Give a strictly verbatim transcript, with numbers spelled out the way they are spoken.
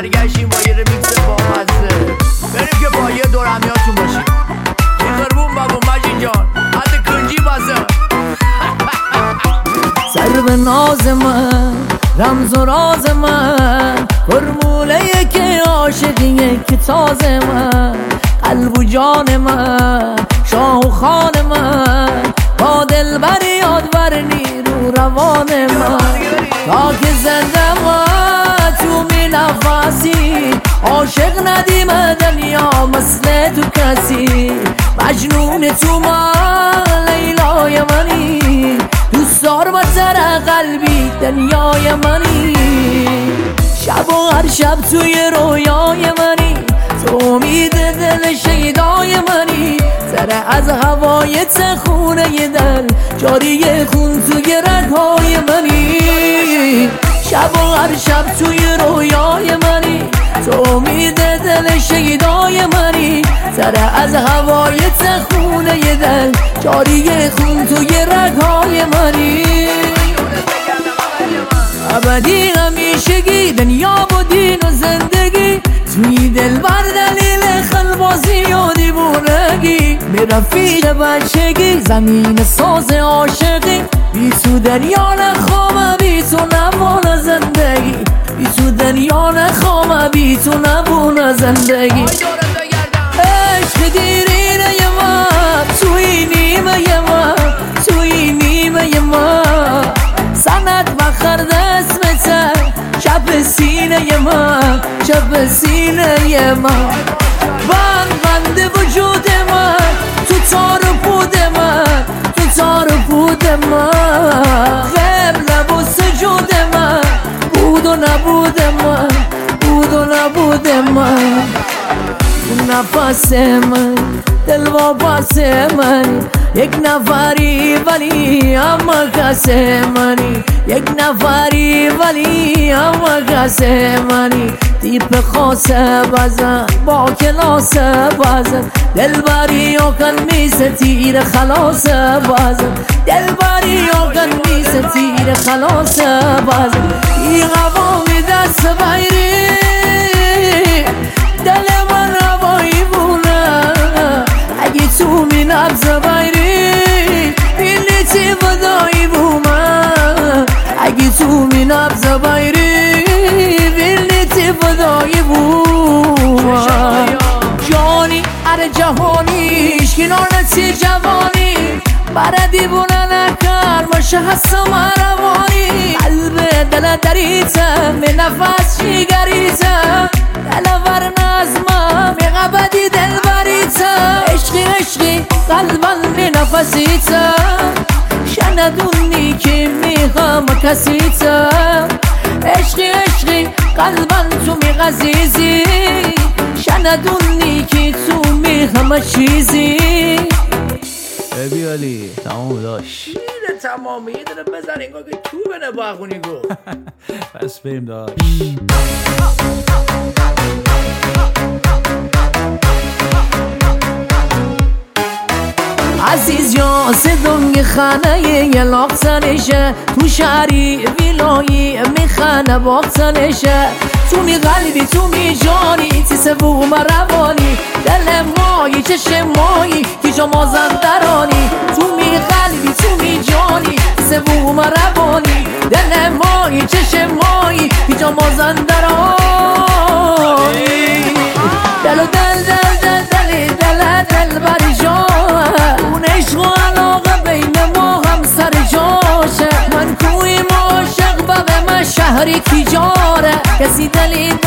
برگشتیم با یه رمیکس بامزه. بریم که با یه دور همیاتون باشیم. این خربون بابا مجین جان حد کنجی بازه. سر به ناز من رمز و راز من، فرموله که عاشقیه که تازه من، قلب و جان من، شاه و خان من، با دل بر یادور نیرو روان من. تا که زنده من تو می نفسی، عاشق ندیم دنیا مثل تو کسی، مجنون تو من لیلای منی، دوستار با سر قلبی دنیای منی. شب و هر شب توی رویای منی، تو امید دل شیدای منی، سر از هوای تخونه دل جاری خون توی رگهای منی. شب و هر شب توی رویای منی، تو امید دل شیدای منی، سر از هوای تخونه دل جاری خون توی رگهای منی. ابدی همیشگی دنیا و دین و زندگی، توی دل بر دلیل خلبازی و دیوونگی، می رفیق بچگی زمین ساز عاشقی، بی تو دریا نخوام بی تو نبونه زندگی، بی تو دریا نخوام بی تو نبونه زندگی. عشق دیرینه ی من توی نیمه ی من، توی نیمه ی من، سند بخرد اسمته شب سینه ی من، شب سینه ی من، بند بند وجود من، تو تار و پود من، تو تار و پود من، قبل و سجود من، بود و نبود من، بود و نبود من. نفس من دل واپس من، یک نفری ولی اما کس منی، یک نفری ولی اما کس منی. تیپ خاصه بزن با کلاس بزن، دل بری و کن میسه تیر خلاص بزن، دل بری و کن میسه تیر خلاص بزن. این قوامی دست بیری دل من هوایی بونه، اگه تو می نبز بیری بیلیتی بدایی بومه، اگه تو می نبز بیری بیلیتی بدایی بومه. جانی اره جهانیش کنار نتی جوانی، برا دیوونه نکر باشه حس مروانی، قلب دل دریته می نفس شیگریته، دل ور نظمه می غبدی دل بریته، عشقی عشقی قلبان می نفسیته، شندونی که می غم کسیته، عشقی عشقی قلبان تو می غزیزی، شندونی که تو می غم چیزی. ببی علی تمام داشت میره تمامی، یه دونه بزن انگار که تو بنه باخونی گو. پس بریم داشت. عزیز یا صدنگ خانه یه لاغتنشه، تو شهری ویلایی میخانه باغتنشه، تو می قلبی تو می جانی تی سبوم روانی، دل مایی چشم مایی که جا مازندرانی، تو می قلبی تو می جانی تی سبوم روانی، دل مایی چشم مایی که جا مازندرانی. دل و دل دل دل دل دل دل بری جاه، اون عشق و علاقه بین ما هم سر جاشه، من کوی ما عاشق و به من شهری کی جاره، کسی دلی